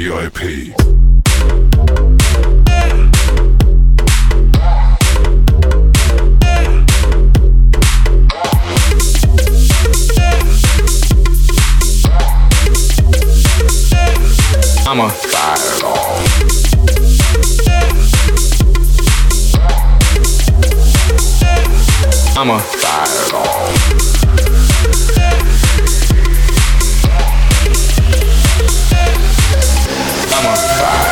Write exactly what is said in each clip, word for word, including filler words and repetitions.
V I P. I'm a fireball. I'm a fireball. I'm a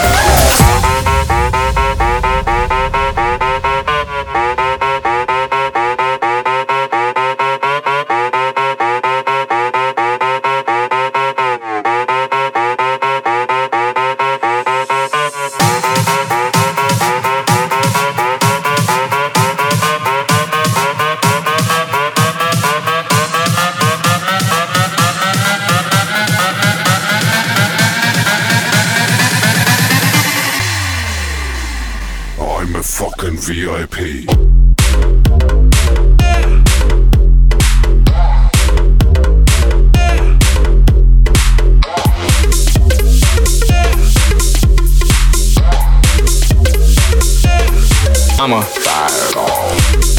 I'm a fucking V I P. I'm a fireball.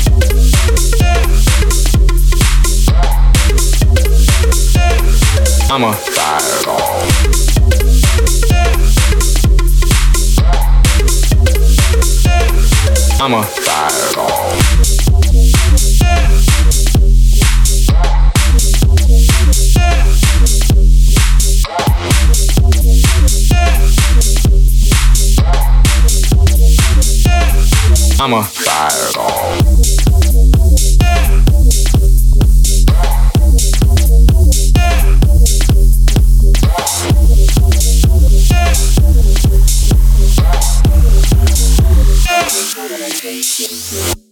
I'm a fireball. I'm a fireball. I'm a fireball. Thank you.